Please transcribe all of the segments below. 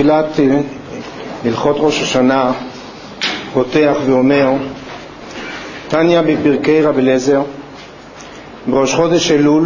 בתחילת הלכות ראש השנה פותח ואומר, תניא בפרקי רבי אליעזר, בראש חודש אלול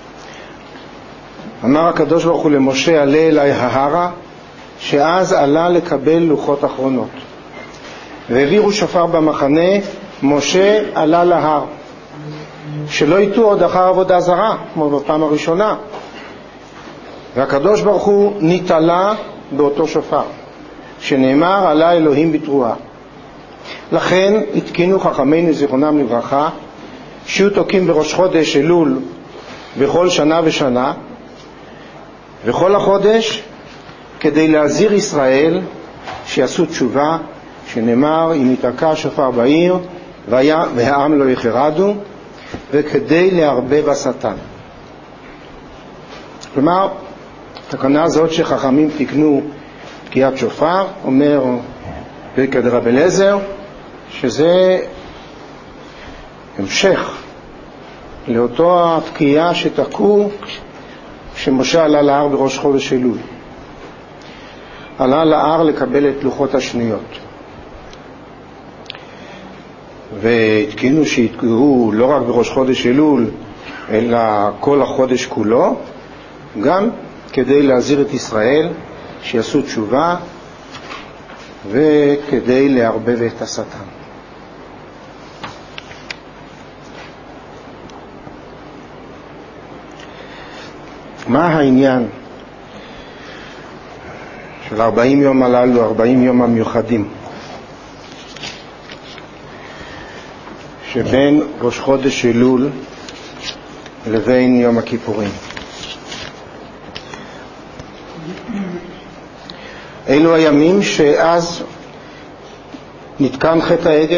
אמר הקדוש ברוך הוא למשה, עלה אלי ההרה, שאז עלה לקבל לוחות אחרונות. והעבירו שופר במחנה, משה עלה להר, שלא יטו עוד אחר עבודה זרה כמו בפעם הראשונה, והקדוש ברוך הוא נתעלה באותו שופר, שנאמר עלה אלוהים בתרועה. לכן התקינו חכמינו זיכרונם לברכה שיהיו תוקעים בראש חודש אלול בכל שנה ושנה וכל החודש, כדי להזהיר ישראל שיעשו תשובה, שנאמר אם יתקע השופר בעיר והעם לא יחרדו, וכדי להרבב השטן. כלומר, התקנה הזאת שחכמים תקנו תקיעת שופר, אומר פרקי רבי אליעזר, שזה המשך לאותו התקיעה שתקעו כשמשה עלה להר בראש חודש אלול. עלה להר לקבל את לוחות השניות, והתקינו שיתקעו לא רק בראש חודש אלול אלא כל החודש כולו, גם כדי להזהיר את ישראל שיעשו תשובה וכדי להרבב את השטן. מה העניין של 40 יום הללו, 40 יום המיוחדים שבין ראש חודש אלול לבין יום הכיפורים? אלו הימים שאז נתקן חטא העגל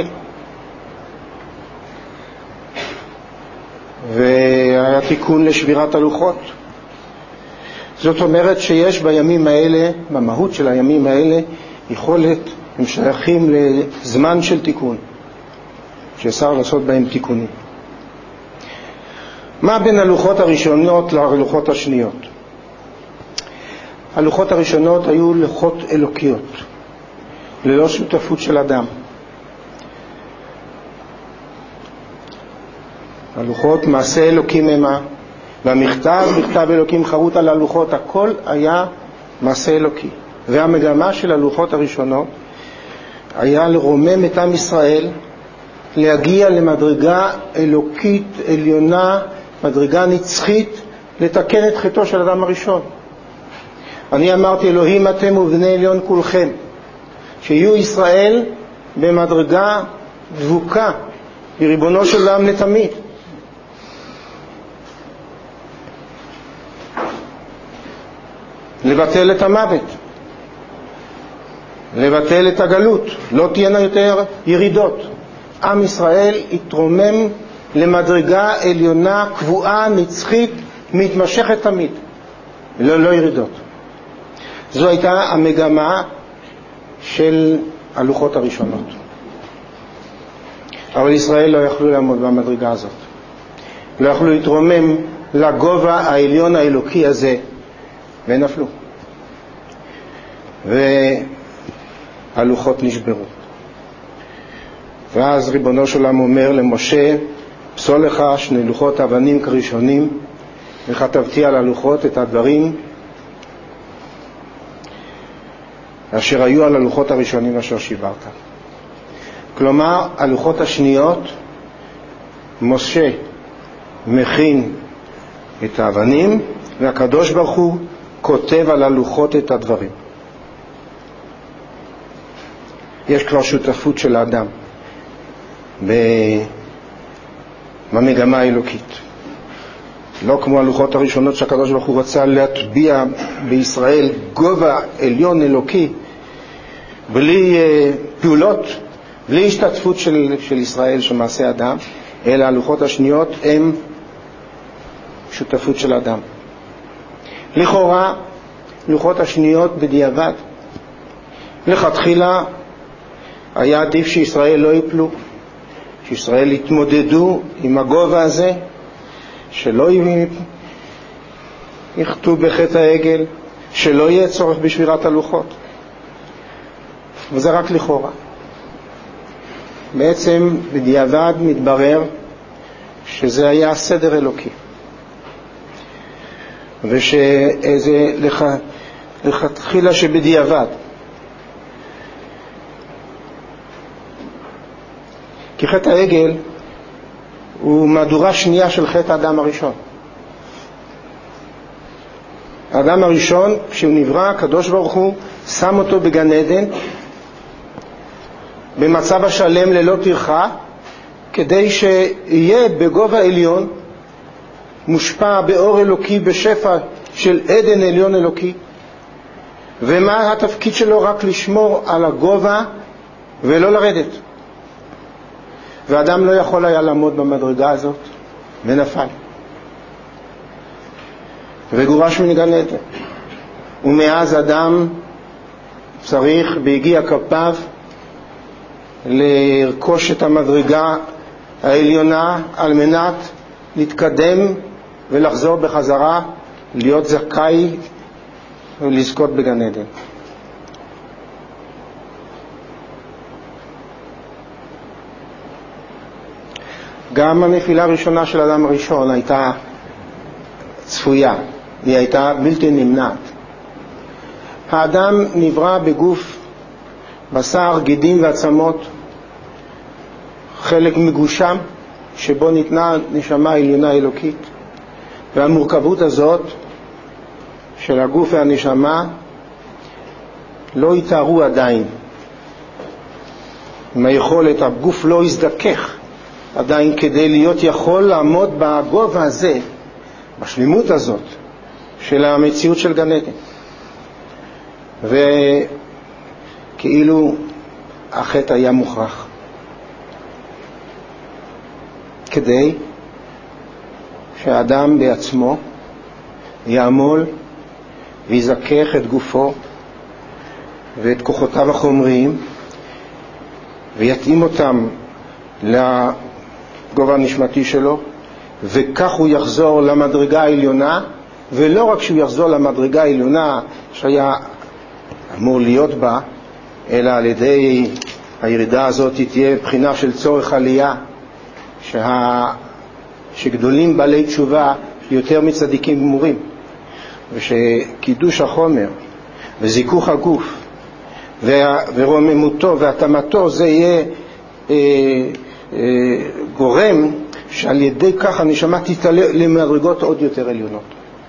והיה תיקון לשבירת הלוחות. זאת אומרת שיש בימים האלה, במהות של הימים האלה, יכולת, הם שייכים לזמן של תיקון, שאפשר לעשות בהם תיקונים. מה בין הלוחות הראשונות ללוחות השניות? הלוחות הראשונות היו לוחות אלוקיות, ללא שותפות של אדם. הלוחות מעשה אלוקים המה, והמכתב, מכתב אלוקים חרוט על הלוחות, הכל היה מעשה אלוקי. והמגמה של הלוחות הראשונות היה לרומם את עם ישראל, להגיע למדרגה אלוקית עליונה, מדרגה נצחית, לתקן את חטאו של אדם הראשון. אני אמרתי, אלוהים אתם ובני עליון כולכם, שיהיו ישראל במדרגה דבוקה בריבונו של עולם לתמיד. לבטל את המוות, לבטל את הגלות, לא תהיינה יותר ירידות. עם ישראל יתרומם למדרגה עליונה קבועה, נצחית, מתמשכת תמיד, לא ירידות. זו הייתה המגמה של הלוחות הראשונות. אבל ישראל לא יכלו לעמוד במדרגה הזאת, לא יכלו להתרומם לגובה העליון האלוקי הזה, ונפלו, והלוחות נשברו. ואז ריבונו של עולם אומר למשה, פסול לך 2 לוחות אבנים כראשונים, וכתבתי על הלוחות את הדברים אשר היו על הלוחות הראשונים אשר שיברת. כלומר, הלוחות השניות, משה מכין את האבנים, והקדוש ברוך הוא כותב על הלוחות את הדברים. יש כבר שותפות של האדם במגמה האלוקית. לא כמו הלוחות הראשונות שהקדוש ברוך הוא רצה להטביע בישראל גובה עליון אלוקי, בלי פעולות, בלי השתתפות של ישראל, של מעשה אדם, אלא הלוחות השניות הם שותפות של אדם. לכאורה לוחות השניות בדיעבד, לכתחילה היה עדיף שישראל לא יפלו, שישראל יתמודדו עם הגובה הזה, שלא יחטאו בחטא העגל, שלא יהיה צורך בשבירת הלוחות. וזה רק לכאורה. בעצם בדיעבד מתברר שזה היה סדר אלוקי, ושזה לכתחילה שבדיעבד. כי חטא העגל הוא מהדורה שנייה של חטא האדם הראשון. האדם הראשון, כשהוא נברא, הקדוש ברוך הוא שם אותו בגן עדן במצב השלם ללא טרחה, כדי שיהיה בגובה עליון, מושפע באור אלוקי, בשפע של עדן עליון אלוקי. ומה התפקיד שלו? רק לשמור על הגובה ולא לרדת. ואדם לא יכול היה לעמוד במדרגה הזאת ונפל וגורש מגן עדן. ומאז אדם צריך בהגיע כפיו לרכוש את המדרגה העליונה על מנת להתקדם ולחזור בחזרה, להיות זכאי ולזכות בגן עדן. גם הנפילה הראשונה של האדם הראשון הייתה צפויה, היא הייתה בלתי נמנעת. האדם נברא בגוף בשר, גידים ועצמות, חלק מגושם שבו ניתנה נשמה עליונה אלוקית, והמורכבות הזאת של הגוף והנשמה לא התארו עדיין עם היכולת. הגוף לא הזדכך עדיין כדי להיות יכול לעמוד בגובה הזה, בשלימות הזאת של המציאות של גן עדן. וכאילו החטא היה מוכרח כדי שהאדם בעצמו יעמול ויזכך את גופו ואת כוחותיו החומריים ויתאים אותם לגובה הנשמתי שלו, וכך הוא יחזור למדרגה העליונה. ולא רק שהוא יחזור למדרגה העליונה שהיה אמור להיות בה, אלא על ידי הירידה הזאת תהיה בחינה של צורך עלייה, שגדולים בעלי תשובה יותר מצדיקים גמורים, ושקידוש החומר וזיכוך הגוף ורוממותו והתאמתו זה יהיה גורם שעל ידי כך הנשמה תתעלה למדרגות עוד יותר עליונות.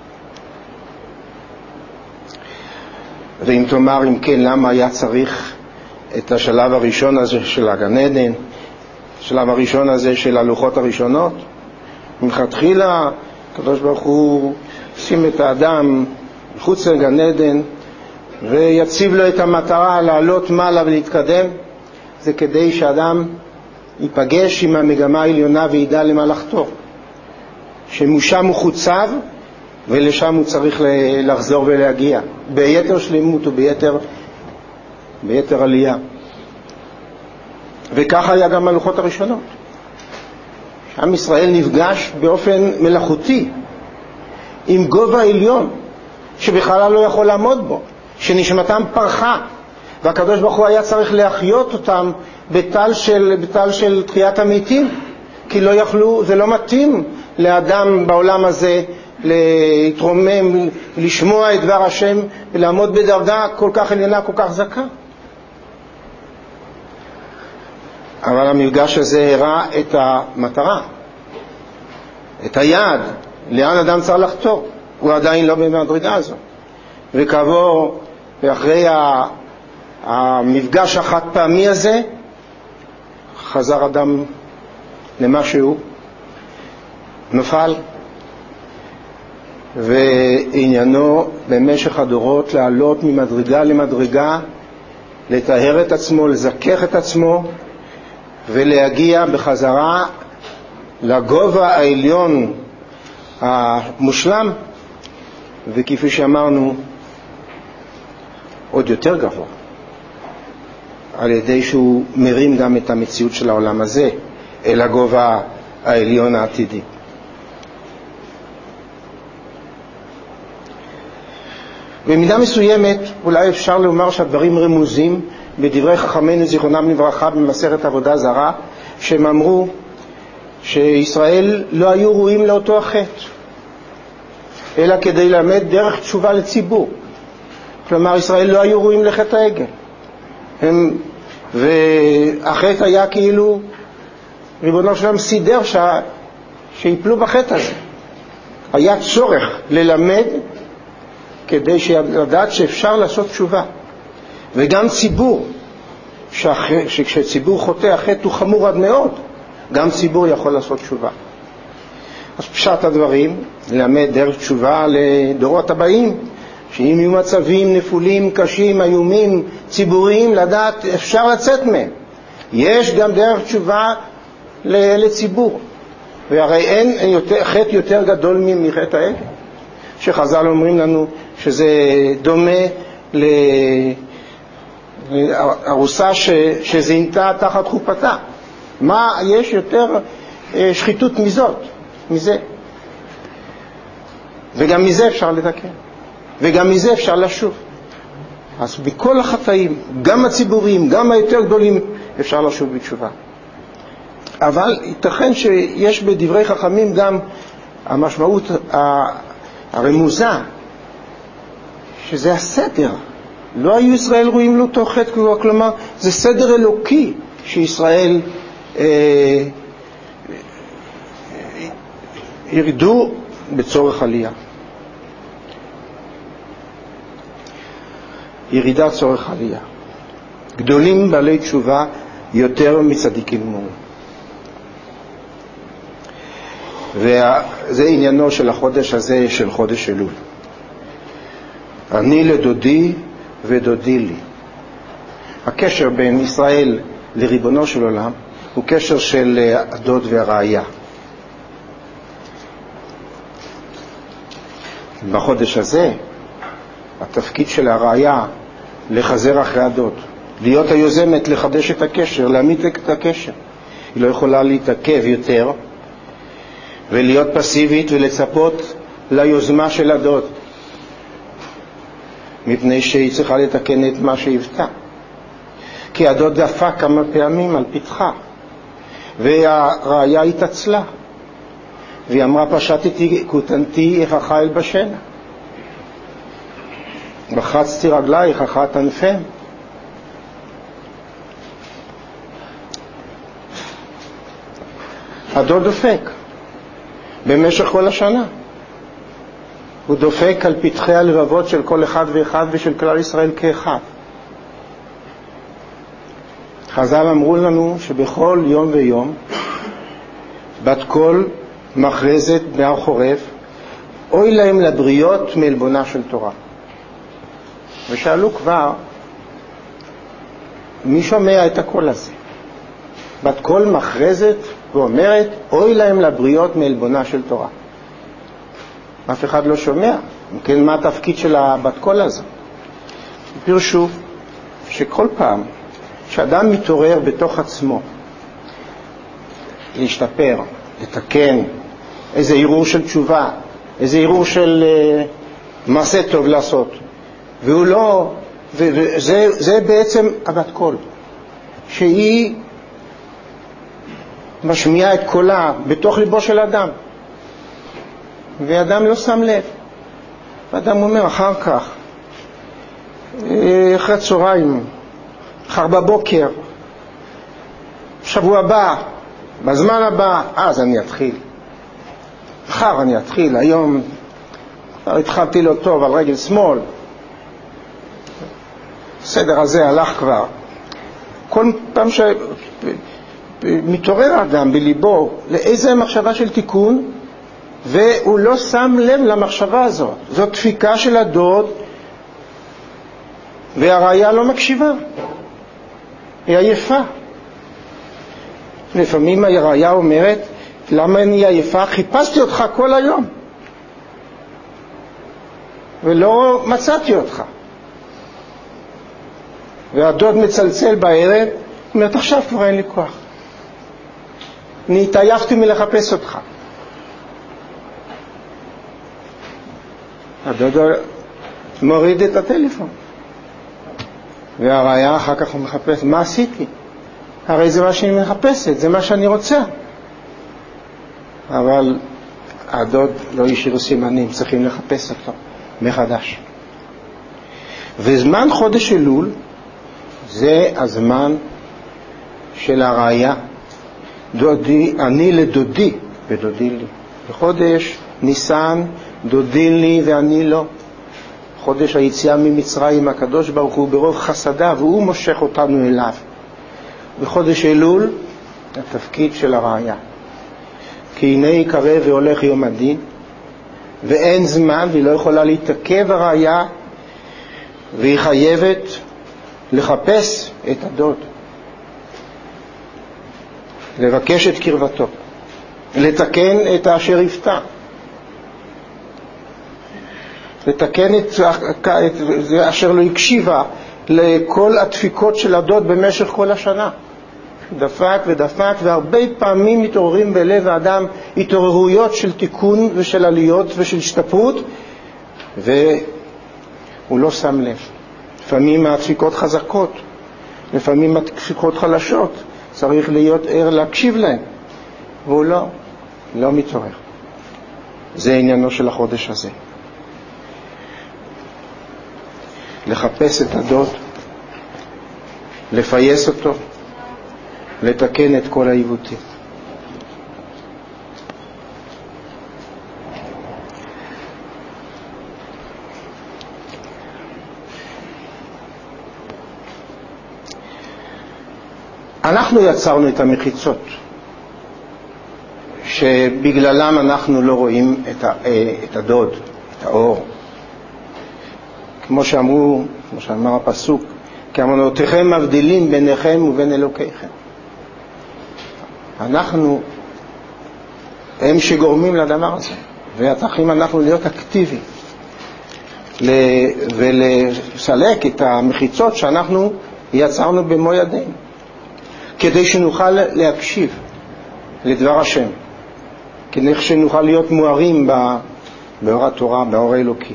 ואם תאמר, אם כן, למה היה צריך את השלב הראשון הזה של הגן עדן, השלב הראשון הזה של הלוחות הראשונות? מלכתחילה הקדוש ברוך הוא שים את האדם מחוץ לגן עדן ויציב לו את המטרה לעלות מעלה ולהתקדם. זה כדי שאדם ייפגש עם המגמה העליונה וידע למה לחתור, שמשם הוא חוצב ולשם הוא צריך לחזור ולהגיע ביתר שלמות וביתר עלייה. וככה היה גם הלוחות הראשונות. עם ישראל נפגש באופן מלאכותי עם גובה עליון שבכלל לא יכול לעמוד בו, שנשמתם פרחה, והקדוש ברוך הוא היה צריך להחיות אותם בטל של תחיית המתים, כי לא יכלו, זה לא מתאים לאדם בעולם הזה להתרומם, לשמוע את דבר השם ולעמוד בדרגה כל כך עליונה, כל כך זכה. אבל המפגש הזה הראה את המטרה, את היעד, לאן אדם צריך לחתור. הוא עדיין לא במדרגה הזו. וכעבור, ואחרי המפגש החד פעמי הזה, חזר אדם למה שהוא, נפל, ועניינו במשך הדורות לעלות ממדרגה למדרגה, לטהר את עצמו, לזכך את עצמו, ולהגיע בחזרה לגובה העליון המושלם, וכפי שאמרנו עוד יותר גבוה, על ידי שהוא מרים גם את המציאות של העולם הזה אל הגובה העליון העתידי. במידה מסוימת אולי אפשר לומר שהדברים רמוזים בדברי חכמינו זיכרונם לברכה במסכת עבודה זרה, שהם אמרו שישראל לא היו ראויים לאותו החטא, אלא כדי ללמד דרך תשובה לציבור. כלומר, ישראל לא היו ראויים לחטא העגל. והחטא היה כאילו ריבונו שלם סידר שיפלו בחטא הזה. היה צורך ללמד כדי לדעת שאפשר לעשות תשובה. וגם ציבור, שכשציבור חוטא החטא הוא חמור עד מאוד, גם ציבור יכול לעשות תשובה. אז פשט הדברים, ללמד דרך תשובה לדורות הבאים, שאם יהיו מצבים נפולים, קשים, איומים, ציבוריים, לדעת אפשר לצאת מהם. יש גם דרך תשובה לציבור. והרי אין חטא יותר גדול מחטא העגל. שחז"ל אומרים לנו שזה דומה לארוסה שזינתה תחת חופתה. מה יש יותר שחיתות מזה? וגם מזה אפשר לתקן. וגם מזה אפשר לשוב. אז בכל החטאים, גם הציבוריים, גם היותר גדולים, אפשר לשוב בתשובה. אבל ייתכן שיש בדברי חכמים גם המשמעות הרמוזה, שזה הסדר. לא היו ישראל רואים לאותו חטא, כלומר, זה סדר אלוקי שישראל ירדו בצורך עלייה. ירידת צורך עלייה. גדולים בעלי תשובה יותר מצדיקים גמורים. וזה עניינו של החודש הזה, של חודש אלול. אני לדודי ודודי לי. הקשר בין ישראל לריבונו של עולם הוא קשר של הדוד והראיה. בחודש הזה התפקיד של הראיה לחזר אחרי הדוד, להיות היוזמת לחדש את הקשר, להעמיד את הקשר. היא לא יכולה להתעכב יותר ולהיות פסיבית ולצפות ליוזמה של הדוד, מפני שהיא צריכה לתקן את מה שהבטה. כי הדוד דפק כמה פעמים על פתחה, והראיה התעצלה, והיא אמרה פשטתי כותנתי איכך אל בשנה, בחצתי רגלייך אחת ענפיהם. הדוד דופק במשך כל השנה. הוא דופק על פתחי הלבבות של כל אחד ואחד ושל כלל ישראל כאחד. חז"ל אמרו לנו שבכל יום ויום בת קול מכרזת בהר חורף, אוי להם לבריות מעלבונה של תורה. ושאלו כבר, מי שומע את הקול הזה? בת קול מכרזת ואומרת, אוי להם לבריות מעלבונה של תורה. אף אחד לא שומע. כן, מה התפקיד של הבת קול הזה? פירשו שכל פעם שאדם מתעורר בתוך עצמו להשתפר, לתקן, איזה ערעור של תשובה, איזה ערעור של מעשה טוב לעשות, והוא לא, זה בעצם הבת קול, שהיא משמיעה את קולה בתוך ליבו של אדם, ואדם לא שם לב. ואדם אומר אחר כך, אחרי צהריים, אחר בבוקר, שבוע הבא, בזמן הבא, אז אני אתחיל. אחר אני אתחיל, היום התחלתי לא טוב על רגל שמאל. הסדר הזה הלך כבר. כל פעם שמתעורר האדם בליבו לאיזה מחשבה של תיקון, והוא לא שם לב למחשבה הזאת. זאת דפיקה של הדוד, והראיה לא מקשיבה. היא עייפה. לפעמים הראיה אומרת, למה אני עייפה? חיפשתי אותך כל היום ולא מצאתי אותך. והדוד מצלצל בערב, אומרת, עכשיו כבר אין לי כוח, אני התעייפתי מלחפש אותך. הדוד מוריד את הטלפון. והראיה אחר כך הוא מחפש, מה עשיתי? הרי זה מה שאני מחפשת, זה מה שאני רוצה. אבל הדוד לא השאיר סימנים, צריכים לחפש אותו מחדש. וזמן חודש אלול זה הזמן של הראיה. דודי, אני לדודי ודודי לי. בחודש ניסן דודי לי ואני לא. חודש היציאה ממצרים, הקדוש ברוך הוא ברוב חסדיו והוא מושך אותנו אליו. בחודש אלול התפקיד של הראיה. כי הנה יקרב והולך יום הדין, ואין זמן, והיא לא יכולה להתעכב הראיה, והיא חייבת לחפש את הדוד, לבקש את קרבתו, לתקן את אשר יפתח, לתקן את זה אשר לא הקשיבה לכל הדפיקות של הדוד במשך כל השנה. דפק ודפק, והרבה פעמים מתעוררים בלב האדם התעוררויות של תיקון ושל עליות ושל השתפרות, והוא לא שם לב. לפעמים הדפיקות חזקות, לפעמים הדפיקות חלשות, צריך להיות ער להקשיב להם, והוא לא מתעורר. זה עניינו של החודש הזה. לחפש את הדוד, לפייס אותו, לתקן את כל העיוותים. אנחנו יצרנו את המחיצות שבגללם אנחנו לא רואים את הדוד, את האור. כמו שאמר הפסוק, כי אמונותיכם מבדילים ביניכם ובין אלוקיכם. אנחנו הם שגורמים לדבר הזה, וצריכים אנחנו להיות אקטיביים ולסלק את המחיצות שאנחנו יצרנו במו ידינו, כדי שנוכל להקשיב לדבר השם, כדי שנוכל להיות מוארים באור התורה, באור האלוקי.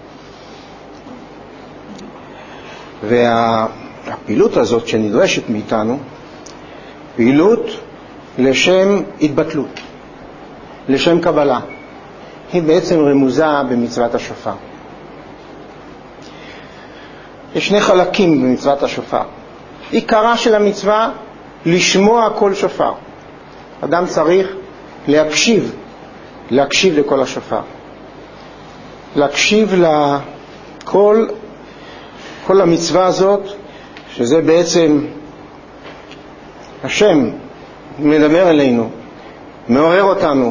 והפעילות הזאת שנדרשת מאיתנו, פעילות לשם התבטלות, לשם קבלה, היא בעצם רמוזה במצוות השופר. יש שני חלקים במצוות השופר. עיקרה של המצווה לשמוע כל שופר. אדם צריך להקשיב לכל השופר, להקשיב לכל המצווה הזאת, שזה בעצם השם מדבר אלינו, מעורר אותנו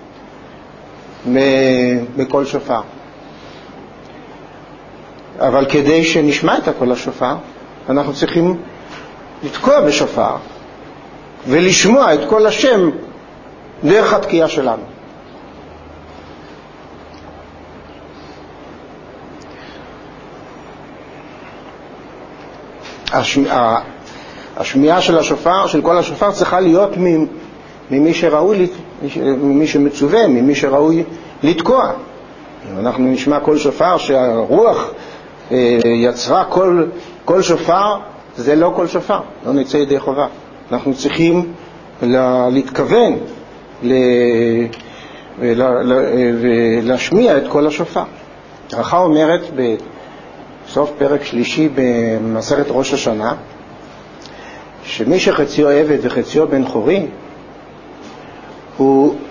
בכל שופר. אבל כדי שנשמע את כל השופר, אנחנו צריכים לתקוע בשופר ולשמוע את כל השם דרך התקיעה שלנו. השמיעה של השופר, של כל השופר, צריכה להיות ממי שראוי, ממי שמצווה, ממי שראוי לתקוע. אם אנחנו נשמע כל שופר שהרוח יצרה כל שופר, זה לא כל שופר, לא נצא ידי חובה. אנחנו צריכים להתכוון ולהשמיע את כל השופר. הרחה אומרת בסוף פרק שלישי במסכת ראש השנה, שמי שחציו עבד וחציו בן חורי, הוא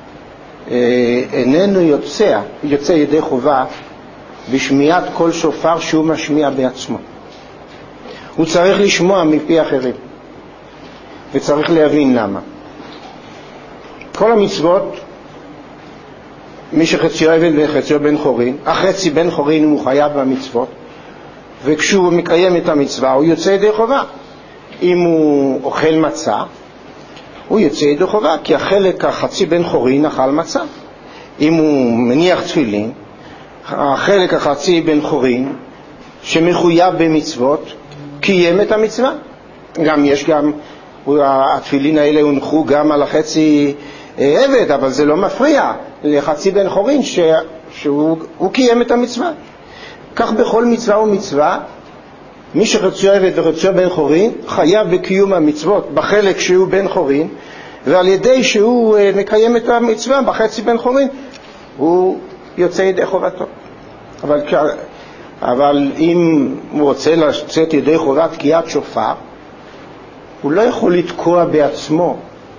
איננו יוצא ידי חובה בשמיעת כל שופר שהוא משמיע בעצמו. הוא צריך לשמוע מפי אחרים, וצריך להבין למה. כל המצוות, מי שחציו עבד וחציו בן חורין, החצי בן חורין הוא חייב במצוות, וכשהוא מקיים את המצווה הוא יוצא ידי חובה. אם הוא אוכל מצה, הוא יוצא ידי חובה, כי החצי בן חורין אכל מצה. אם הוא מניח תפילין, החלק החצי בן חורין שמחויב במצוות קיים את המצווה. התפילין האלה הונחו גם על החצי עבד, אבל זה לא מפריע לחצי בן חורין שהוא קיים את המצווה. כך בכל מצווה ומצווה מי שחציו עבד וחציו בן חורין חייב בקיום המצוות בחלק שהוא בן חורין, ועל ידי שהוא מקיים את המצווה בחצי בן חורין הוא יוצא ידי חובתו. אבל אם הוא רוצה לצאת ידי חובת תקיעת שופר, הוא לא יכול לתקוע בעצמו,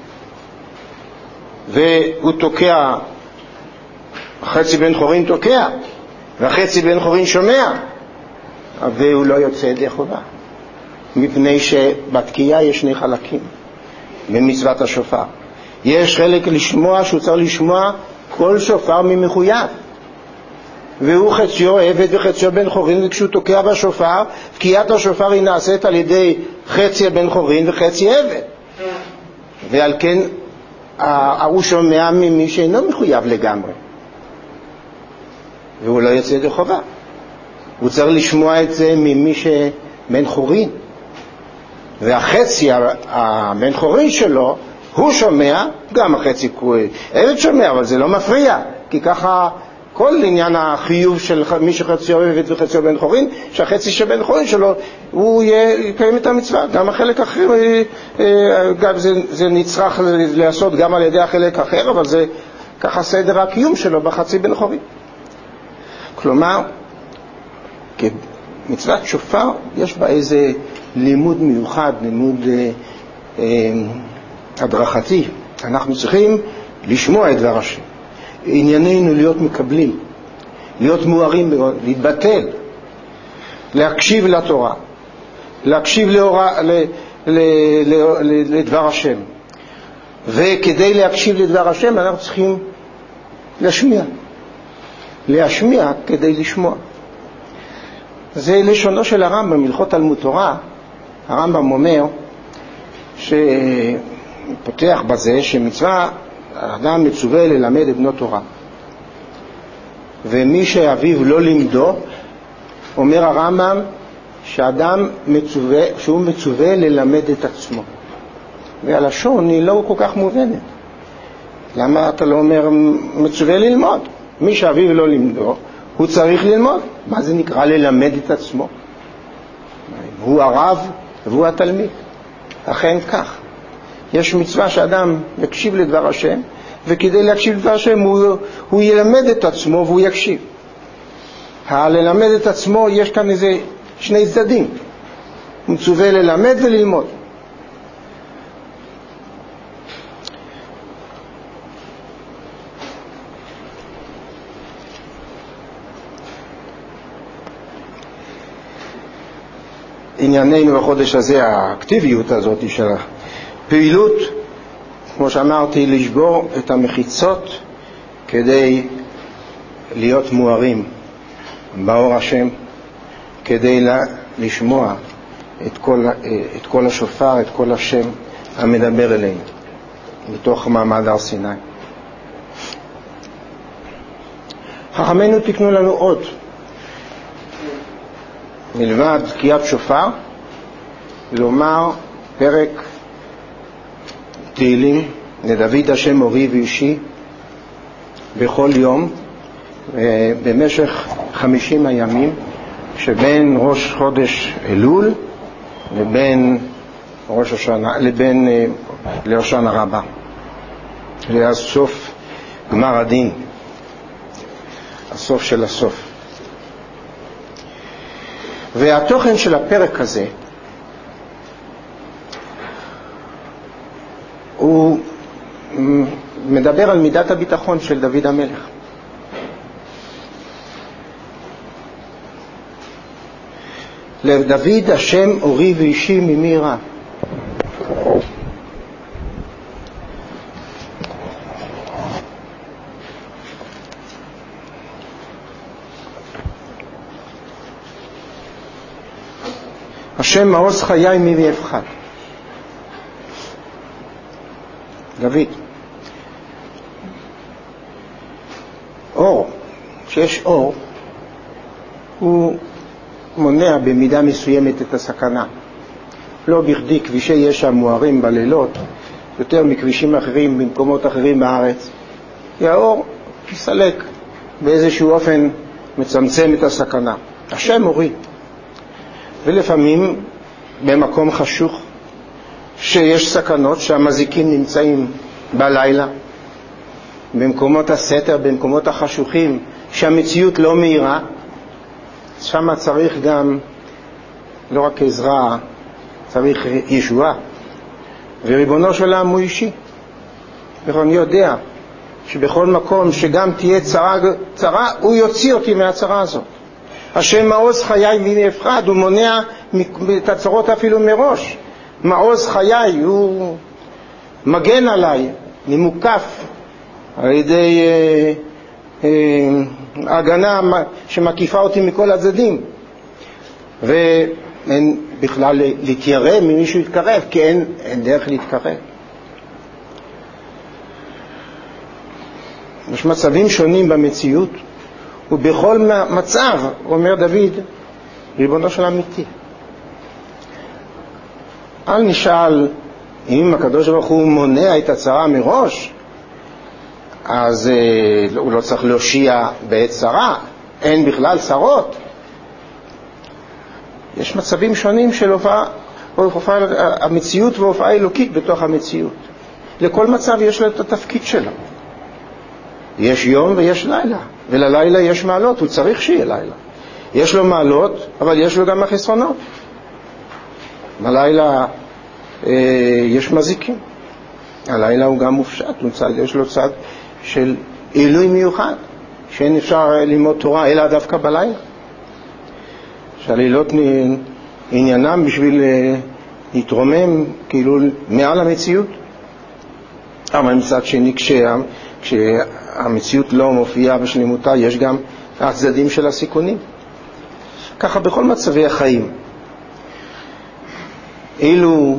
והוא תוקע, החצי בן חורין תוקע והחצי בן חורין שומע, והוא לא יוצא ידי חובה, מפני שבתקיעה יש שני חלקים במצוות השופר. יש חלק לשמוע שהוא צריך לשמוע כל שופר ממחויב, והוא חציו עבד וחציו בן חורין, וכשהוא תוקע בשופר, תקיעת השופר היא נעשית על ידי חצי בן חורין וחצי עבד, ועל כן הוא שומע ממי שאינו מחויב לגמרי, והוא לא יוצא ידי חובה. הוא צריך לשמוע את זה ממי שבן חורין, והחצי הבן חורין שלו הוא שומע, גם החצי עבד שומע, אבל זה לא מפריע, כי ככה כל עניין החיוב של מי שחציו עבד וחציו בן חורין, שהחצי שבן חורין שלו הוא יקיים את המצווה. גם החלק אחר, גם זה נצטרך לעשות גם על ידי החלק אחר, אבל זה ככה סדר הקיום שלו בחצי בן חורין. כלומר, מצוות שופר יש בה איזה לימוד מיוחד, לימוד הדרכתי. אנחנו צריכים לשמוע את דבר השם. ענייננו להיות מקבלים, להיות מוארים, להתבטל, להקשיב לתורה, להקשיב לדבר השם. וכדי להקשיב לדבר השם אנחנו צריכים להשמיע כדי לשמוע. זה לשונו של הרמב"ם, הלכות תלמוד תורה. הרמב"ם אומר שפותח בזה שמצווה האדם מצווה ללמד את בנו תורה, ומי שאביו לא לימדו, אומר הרמב"ם שאדם מצווה, שהוא מצווה ללמד את עצמו. והלשון היא לא כל כך מובנת. למה אתה לא אומר מצווה ללמוד? מי שאביו לא לימדו הוא צריך ללמוד. מה זה נקרא ללמד את עצמו? הוא הרב והוא התלמיד. אכן כך. יש מצווה שאדם יקשיב לדבר השם, וכדי להקשיב לדבר השם הוא ילמד את עצמו והוא יקשיב. ללמד את עצמו יש כאן איזה שני צדדים. הוא מצווה ללמד וללמוד. ענייננו בחודש הזה, האקטיביות הזאת של הפעילות, כמו שאמרתי, לשבור את המחיצות כדי להיות מוארים באור השם, כדי לשמוע את כל השופר, את כל השם המדבר אלינו בתוך מעמד הר סיני. חכמינו תקנו לנו עוד, מלבד תקיעת שופר, לומר פרק תהילים לדוד השם מורי ואישי בכל יום במשך 50 הימים שבין ראש חודש אלול לבין ראש השנה, לבין להושענא רבה, לסוף גמר הדין, הסוף של הסוף. והתוכן של הפרק הזה הוא מדבר על מידת הביטחון של דוד המלך. לדוד השם אורי ואישי ממי יירא. השם מעוז חיי ממי אפחד. דוד, אור, שיש אור, הוא מונע במידה מסוימת את הסכנה. לא בכדי כבישי ישע מוארים בלילות יותר מכבישים אחרים במקומות אחרים בארץ, כי האור מסלק באיזשהו אופן, מצמצם את הסכנה. השם אורי. ולפעמים במקום חשוך, שיש סכנות שהמזיקים נמצאים בלילה, במקומות הסתר, במקומות החשוכים, שהמציאות לא מהירה, שם צריך גם לא רק עזרה, צריך ישועה. וריבונו של העם הוא אישי. ואני יודע שבכל מקום שגם תהיה צרה, הוא יוציא אותי מהצרה הזאת. השם מעוז חיי מי אפחד, הוא מונע את הצרות אפילו מראש. מעוז חיי, הוא מגן עליי, אני מוקף על ידי הגנה שמקיפה אותי מכל הצדדים. ואין בכלל להתיירא ממישהו יתקרב, כי אין דרך להתקרב. יש מצבים שונים במציאות, ובכל מצב, אומר דוד, ריבונו של אמיתי. אל נשאל אם הקדוש ברוך הוא מונע את הצרה מראש, אז הוא לא צריך להושיע בעת צרה, אין בכלל צרות. יש מצבים שונים של הופעה המציאות והופעה אלוקית בתוך המציאות. לכל מצב יש לו את התפקיד שלו. יש יום ויש לילה, וללילה יש מעלות, הוא צריך שיהיה לילה. יש לו מעלות, אבל יש לו גם החסרונות. בלילה יש מזיקים. הלילה הוא גם מופשט, יש לו צד של עילוי מיוחד, שאין אפשר ללמוד תורה אלא דווקא בלילה. שהלילות עניינם בשביל להתרומם כאילו מעל המציאות. אבל מצד שני כשהמציאות לא מופיעה בשלמותה, יש גם הצדדים של הסיכונים. ככה בכל מצבי החיים. אילו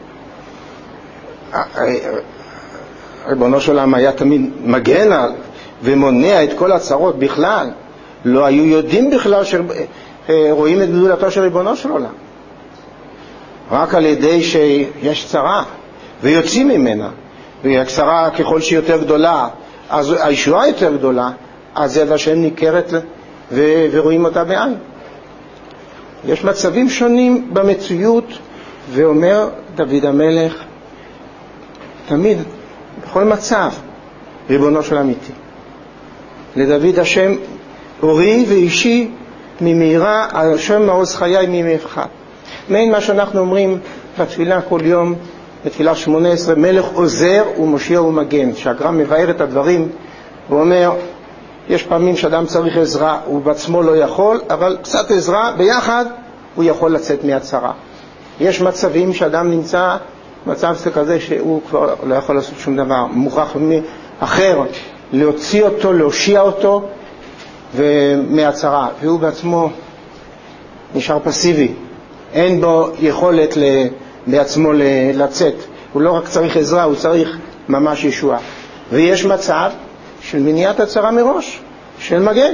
ריבונו של עולם היה תמיד מגן ומונע את כל הצרות בכלל, לא היו יודעים בכלל שרואים את גדולתו של ריבונו של עולם. רק על ידי שיש צרה ויוצאים ממנה, והצרה ככל שהיא יותר גדולה, אז הישועה יותר גדולה, אז יד השם ניכרת ורואים אותה בעין. יש מצבים שונים במציאות, ואומר דוד המלך, תמיד, בכל מצב, ריבונו של אמיתי. לדוד השם אורי ואישי ממהרה, השם מעוז חיי מי אפחד. מעין מה שאנחנו אומרים בתפילה כל יום, בתפילה 18, מלך עוזר ומושיע ומגן. שהגר"א מבאר את הדברים, הוא אומר, יש פעמים שאדם צריך עזרה, הוא בעצמו לא יכול, אבל קצת עזרה, ביחד הוא יכול לצאת מהצרה. יש מצבים שאדם נמצא מצב כזה שהוא כבר לא יכול לעשות שום דבר, מוכרח אחר להוציא אותו, להושיע אותו מהצרה, והוא בעצמו נשאר פסיבי, אין בו יכולת בעצמו לצאת. הוא לא רק צריך עזרה, הוא צריך ממש ישועה. ויש מצב של מניעת הצרה מראש, של מגן.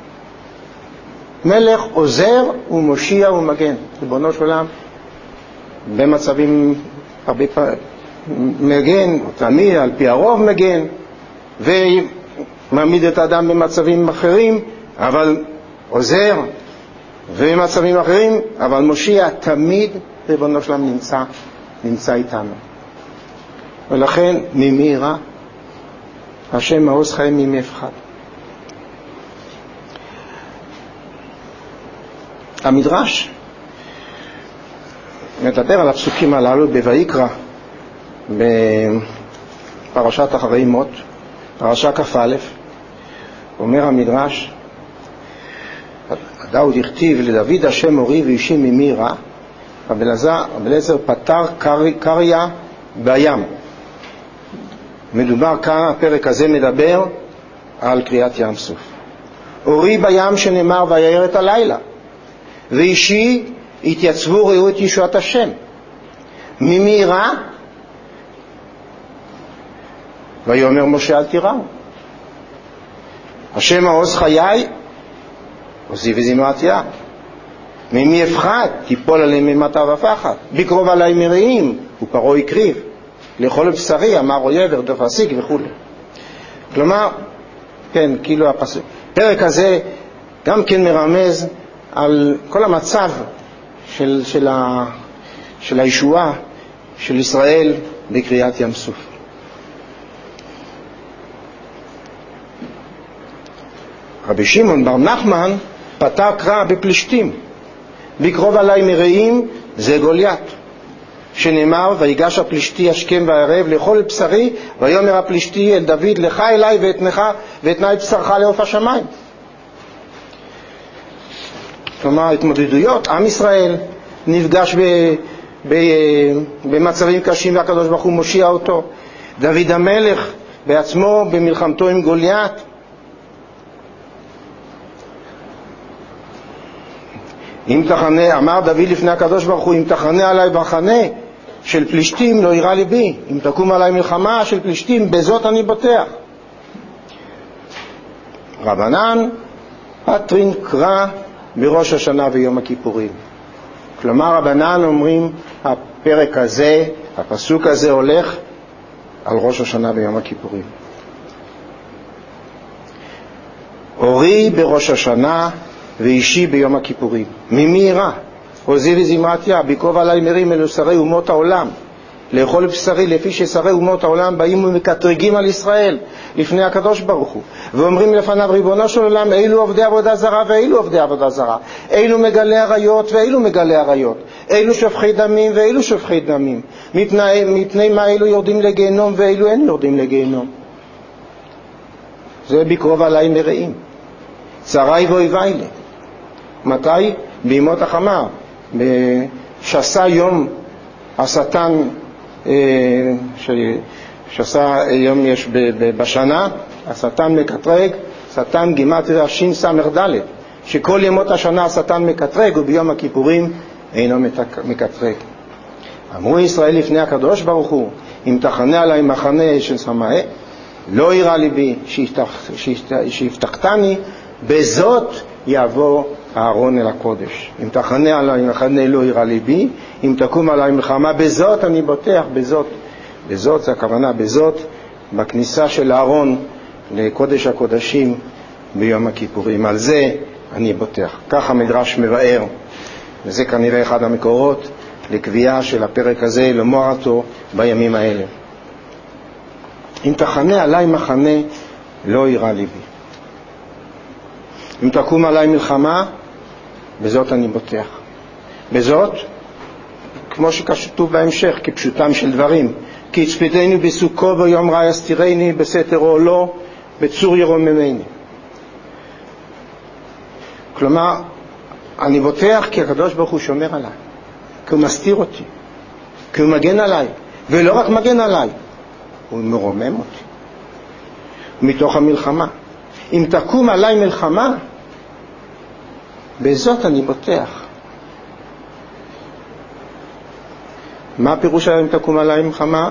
מלך עוזר ומושיע ומגן. ריבונו של עולם במצבים הרבה מגן, או תמיד על פי הרוב מגן, ומעמיד את האדם במצבים אחרים, אבל עוזר, ובמצבים אחרים, אבל מושיע. תמיד ריבונו של עולם נמצא איתנו. ולכן ממהרה השם מעוז חיי מי אפחד. המדרש מדבר על הפסוקים הללו בויקרא, בפרשת אחרי מות, פרשה כ"א. אומר המדרש, דאוד הכתיב לדוד השם אורי ואישי ממי רע, רבי אליעזר פטר קריה בים. מדובר כאן, הפרק הזה מדבר על קריאת ים סוף. אורי בים שנאמר ויער את הלילה, ואישי התייצבו ראו את ישועת השם. ממי רע? ויאמר משה אל תיראו. השם מעוז חיי עוזי וזמרתיה. ממי אפחד? תיפול עליהם אימתה ופחד. בקרוב עלי מרעים ופרעה הקריב. לאכול בשרי אמר אויב ארדוף אשיג וכו'. כלומר, כן, כאילו הפרק הזה גם כן מרמז על כל המצב של הישועה של ישראל בקריאת ים סוף. רבי שמעון בר נחמן פתח קרא בפלישתים, בקרוב עלי מרעים זה גוליית, שנאמר ויגש הפלישתי השכם והערב לאכול בשרי, ויאמר הפלישתי אל דוד לך אליי ואתנה את בשרך לעוף השמיים. כלומר התמודדויות, עם ישראל נפגש במצבים קשים והקדוש ברוך הוא מושיע אותו. דוד המלך בעצמו במלחמתו עם גוליית. אם תחנה, אמר דוד לפני הקדוש ברוך הוא, אם תחנה עליי מחנה של פלישתים לא ירא ליבי, אם תקום עליי מלחמה של פלישתים בזאת אני בוטח. רבנן פטרין קרא בראש השנה ויום הכיפורים. כלומר רבנן אומרים הפרק הזה, הפסוק הזה הולך על ראש השנה ויום הכיפורים. אורי בראש השנה ואישי ביום הכיפורים. ממי ירא? עוזי וזמרתיה, בקרוב עלי מרים אלו שרי אומות העולם, לאכול בשרי, לפי ששרי אומות העולם באים ומקטרגים על ישראל לפני הקדוש ברוך הוא, ואומרים לפניו ריבונו של עולם, אילו עובדי עבודה זרה ואילו עובדי עבודה זרה, אילו מגלי עריות ואילו מגלי עריות, אילו שופכי דמים ואילו שופכי דמים, מפני מה אילו יורדים לגיהנום ואילו אין יורדים לגיהנום. זה בקרוב עלי מרעים, צרי ואויבי לי. מתי? בימות החמה, שסה יום השטן, שסה יום יש בשנה, השטן מקטרג, שטן גימטריה שין סמך ד', שכל ימות השנה השטן מקטרג וביום הכיפורים אינו מקטרג. אמרו ישראל לפני הקדוש ברוך הוא, אם תחנה עלי מחנה של סמאי לא ירא ליבי שיפתחתני, בזאת יבוא אהרון אל הקודש. אם תחנה עלי מחנה לא ירא ליבי, אם תקום עלי מלחמה בזאת אני בוטח. בזאת זה הכוונה, בזאת בכניסה של אהרון לקודש הקודשים ביום הכיפורים, על זה אני בוטח. כך המדרש מבאר, וזה כנראה אחד המקורות לקביעה של הפרק הזה, לומר אותו בימים האלה. אם תחנה עלי מחנה לא ירא ליבי, אם תקום עלי מלחמה בזאת אני בוטח. בזאת, כמו שכתוב בהמשך, כפשוטם של דברים, כי יצפתני בסוכו ביום רע יסתירני, בסתר אוהלו בצור ירוממני. כלומר, אני בוטח כי הקדוש ברוך הוא שומר עליי, כי הוא מסתיר אותי, כי הוא מגן עליי, ולא רק מגן עליי, הוא מרומם אותי מתוך המלחמה. אם תקום עליי מלחמה בזאת אני בוטח. מה הפירוש אם תקום עליי מלחמה?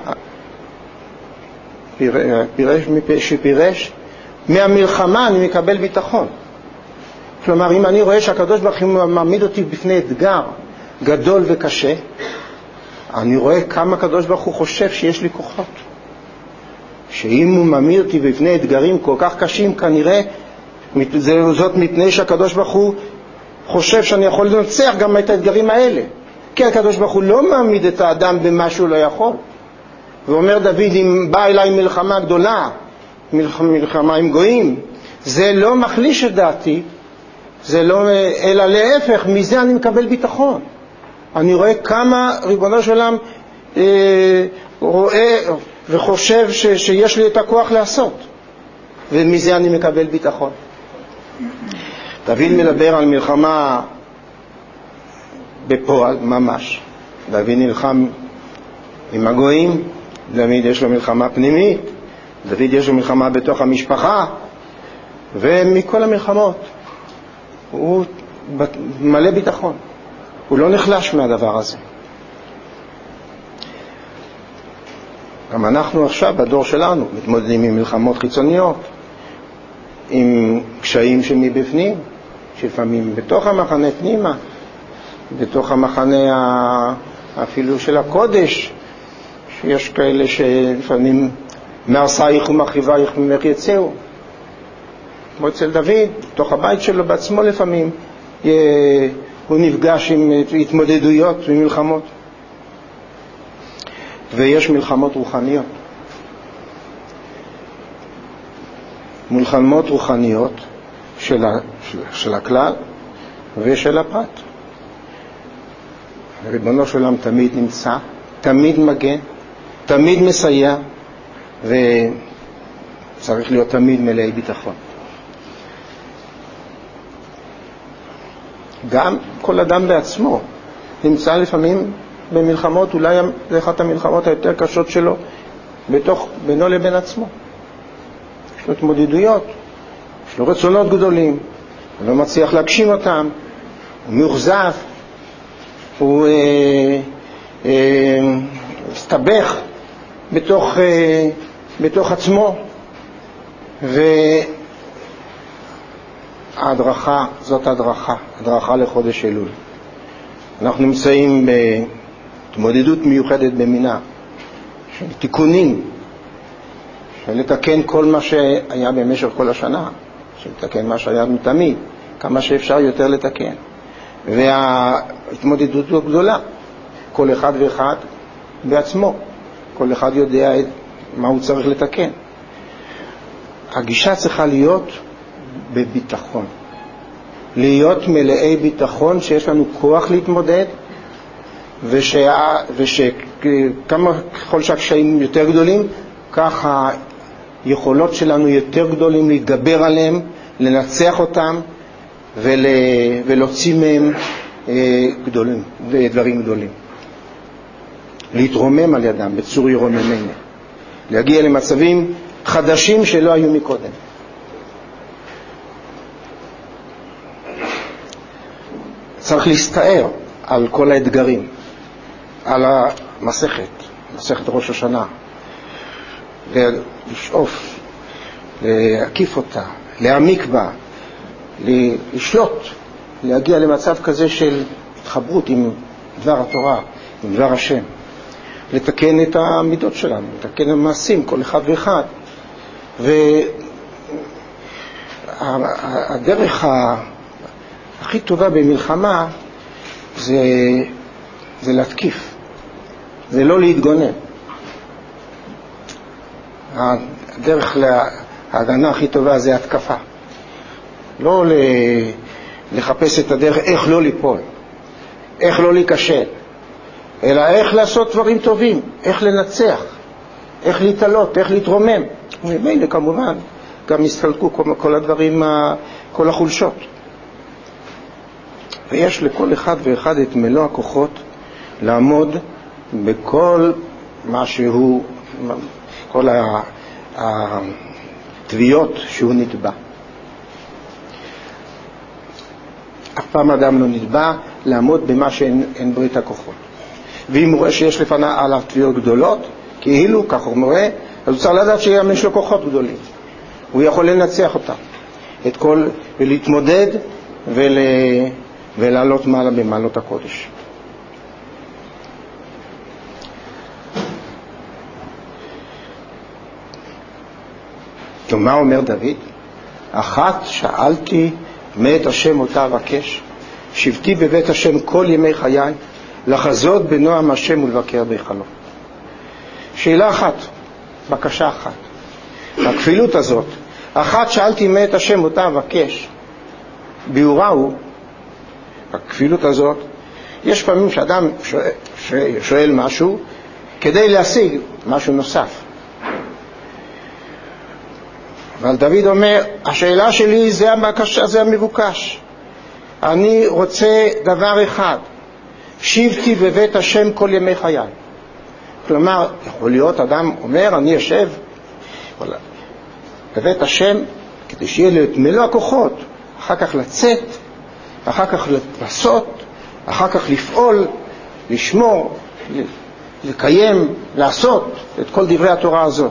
שפירש מהמלחמה אני מקבל ביטחון. כלומר, אם אני רואה שהקדוש ברוך הוא מעמיד אותי בפני אתגר גדול וקשה, אני רואה כמה הקדוש ברוך הוא חושב שיש לי כוחות, שאם הוא מעמיד אותי בפני אתגרים כל כך קשים, כנראה זאת מפני שהקדוש ברוך הוא חושב שאני יכול לנצח גם את האתגרים האלה. כי הקדוש ברוך הוא לא מעמיד את האדם במה שהוא לא יכול. ואומר דוד, אם בא אליי מלחמה גדולה, מלחמה עם גויים, זה לא מחליש את דעתי, זה לא, אלא להפך, מזה אני מקבל ביטחון. אני רואה כמה ריבונו של עולם רואה וחושב שיש לי את הכוח לעשות, ומזה אני מקבל ביטחון. דוד מדבר על מלחמה בפועל ממש. דוד נלחם עם הגויים, דוד יש לו מלחמה פנימית, דוד יש לו מלחמה בתוך המשפחה, ומכל המלחמות הוא מלא ביטחון, הוא לא נחלש מהדבר הזה. גם אנחנו עכשיו בדור שלנו מתמודדים עם מלחמות חיצוניות, עם קשיים שמבפנים, שלפעמים בתוך המחנה פנימה, בתוך המחנה אפילו של הקודש, שיש כאלה שלפעמים מהרסייך ומחריבייך ממך יצאו. כמו אצל דוד, בתוך הבית שלו בעצמו לפעמים הוא נפגש עם התמודדויות ומלחמות. ויש מלחמות רוחניות. מלחמות רוחניות של הכלל ושל הפרט. ריבונו של עולם תמיד נמצא, תמיד מגן, תמיד מסייע, וצריך להיות תמיד מלאי ביטחון. גם כל אדם בעצמו נמצא לפעמים במלחמות, אולי זה אחת המלחמות היותר קשות שלו, בינו לבין עצמו. יש לו התמודדויות, יש לו רצונות גדולים, הוא לא מצליח להגשים אותם, הוא מאוכזב, הוא מסתבך בתוך עצמו, וההדרכה, זאת הדרכה לחודש אלול. אנחנו נמצאים בהתמודדות מיוחדת במינה, של תיקונים, של לתקן כל מה שהיה במשך כל השנה, של לתקן מה שהיה תמיד, כמה שאפשר יותר לתקן. וההתמודדות גדולה, כל אחד ואחד בעצמו, כל אחד יודע מה הוא צריך לתקן. הגישה צריכה להיות בביטחון, להיות מלאי ביטחון שיש לנו כוח להתמודד, ככל שהקשיים יותר גדולים, כך היכולות שלנו יותר גדולים להתגבר עליהם, לנצח אותם ולהוציא מהם דברים גדולים. להתרומם על ידם בצור ירוממנו, להגיע למצבים חדשים שלא היו מקודם. צריך להסתער על כל האתגרים, על מסכת ראש השנה, לשאוף, להקיף אותה, להעמיק בה, לשלוט, להגיע למצב כזה של התחברות עם דבר התורה, עם דבר השם, לתקן את המידות שלנו, לתקן המעשים, כל אחד ואחד. והדרך הכי טובה במלחמה זה להתקיף, זה לא להתגונן. הדרך להגנה הכי טובה זה התקפה. לא לחפש את הדרך איך לא ליפול, איך לא להיכשל, אלא איך לעשות דברים טובים, איך לנצח, איך להתעלות, איך להתרומם. וממילא כמובן גם הסתלקו כל הדברים, כל החולשות. ויש לכל אחד ואחד את מלוא הכוחות לעמוד בכל מה שהוא, כל התביעות שהוא נתבע. אף פעם אדם לא נתבע לעמוד במה שאין בו את הכוחות. ואם הוא רואה שיש לפניו עליו תביעות גדולות, כאילו, כך הוא רואה, אז הוא צריך לדעת שיש לו כוחות גדולים. הוא יכול לנצח אותם, ולהתמודד ולעלות מעלה במעלות הקודש. ומה אומר דוד? אחת שאלתי מאת השם אותה אבקש, שבתי בבית השם כל ימי חיי, לחזות בנועם השם ולבקר בהיכלו. שאלה אחת, בקשה אחת. הכפילות הזאת, אחת שאלתי מאת השם אותה אבקש, ביאורה הוא, הכפילות הזאת, יש פעמים שאדם שואל משהו כדי להשיג משהו נוסף. אבל דוד אומר, השאלה שלי זה הבקשה, זה המבוקש. אני רוצה דבר אחד, שבתי בבית השם כל ימי חיי. כלומר, יכול להיות אדם אומר, אני יושב בבית השם כדי שיהיה לי את מלוא הכוחות, אחר כך לצאת, אחר כך לעשות, אחר כך לפעול, לשמור, לקיים, לעשות את כל דברי התורה הזאת.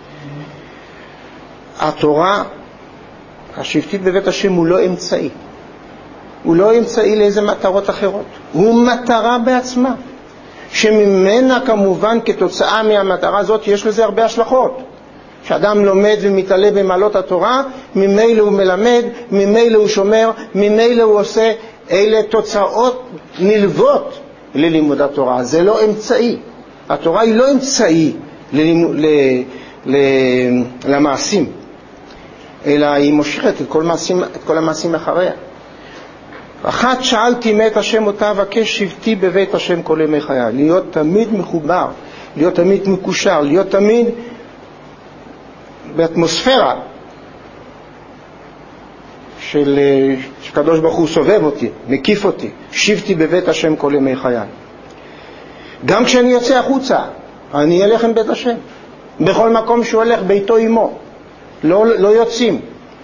התורה, השבתית בבית השם, הוא לא אמצעי. הוא לא אמצעי לאיזה מטרות אחרות. הוא מטרה בעצמה, שממנה כמובן כתוצאה מהמטרה הזאת יש לזה הרבה השלכות. כשאדם לומד ומתעלה במעלות התורה, ממילא הוא מלמד, ממילא הוא שומר, ממילא הוא עושה אלה תוצאות נלוות ללימוד התורה, זה לא אמצעי. התורה היא לא אמצעי למעשים, אלא היא מושכת את כל המעשים אחריה. אחת שאלתי מאת השם אותה אבקש שבתי בבית השם כל ימי חיי. להיות תמיד מחובר, להיות תמיד מקושר, להיות תמיד באטמוספירה שקדוש ברוך הוא סובב אותי, מקיף אותי. שבתי בבית השם כל ימי חיי. גם כשאני יוצא החוצה, אני אלך עם בית השם. בכל מקום שהוא הולך, ביתו עמו. לא יוצאים.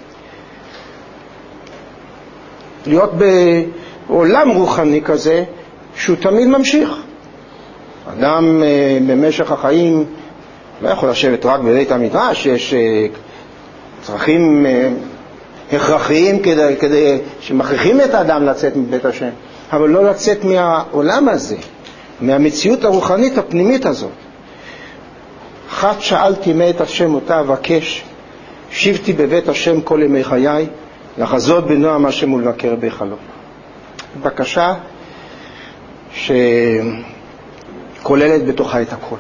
להיות בעולם רוחני כזה, שהוא תמיד ממשיך. אדם במשך החיים לא יכול לשבת רק בבית המדרש, יש צרכים הכרחיים כדי שמכריחים את האדם לצאת מבית השם, אבל לא לצאת מהעולם הזה, מהמציאות הרוחנית הפנימית הזאת. אחת שאלתי מאת השם אותה אבקש, שבתי בבית השם כל ימי חיי, לחזות בנועם השם ולבקר בחלום. בקשה שכוללת בתוכה את הכל.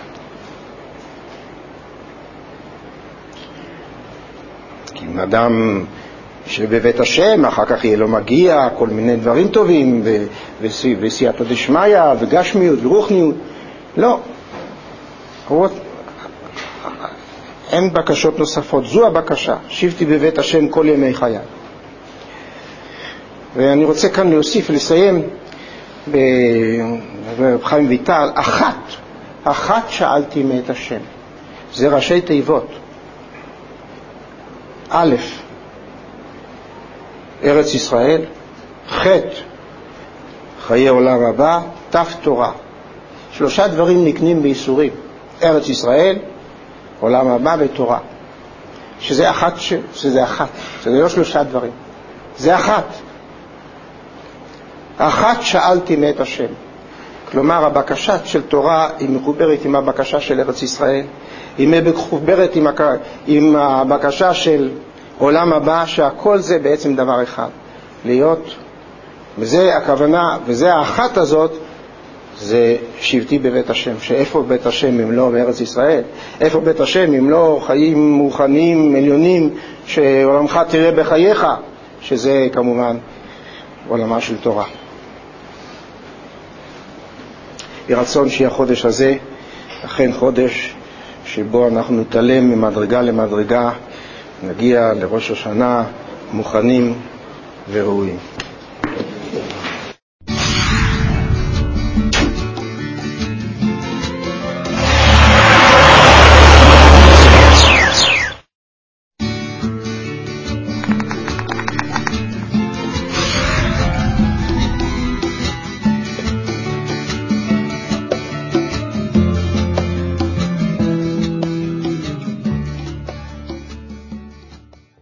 כי אם אדם שבבית השם, אחר כך יהיה לו מגיע כל מיני דברים טובים, וסייעתא דשמיא, וגשמיות, ורוחניות. לא. אין בקשות נוספות. זו הבקשה. שבתי בבית השם כל ימי חיי. ואני רוצה כאן להוסיף ולסיים ברב חיים ויטל, אחת שאלתי מאת השם. זה ראשי תיבות. א', ארץ ישראל, ח', חיי עולם הבא, ת', תורה. 3 דברים נקנים בייסורים. ארץ ישראל, עולם הבא ותורה. שזה אחת, שזה לא 3 דברים. זה אחת שאלתי מאת השם. כלומר, הבקשה של תורה היא מחוברת עם הבקשה של ארץ ישראל, היא מחוברת עם הבקשה של עולם הבא, שהכל זה בעצם דבר אחד. להיות, וזה הכוונה, וזה האחת הזאת, זה שבתי בבית השם. שאיפה בית השם אם לא בארץ ישראל? איפה בית השם אם לא חיים מוכנים, עליונים, שעולמך תראה בחייך, שזה כמובן עולמה של תורה. ברצון שיהיה החודש הזה אכן חודש שבו אנחנו נתעלם ממדרגה למדרגה, נגיע לראש השנה מוכנים וראויים.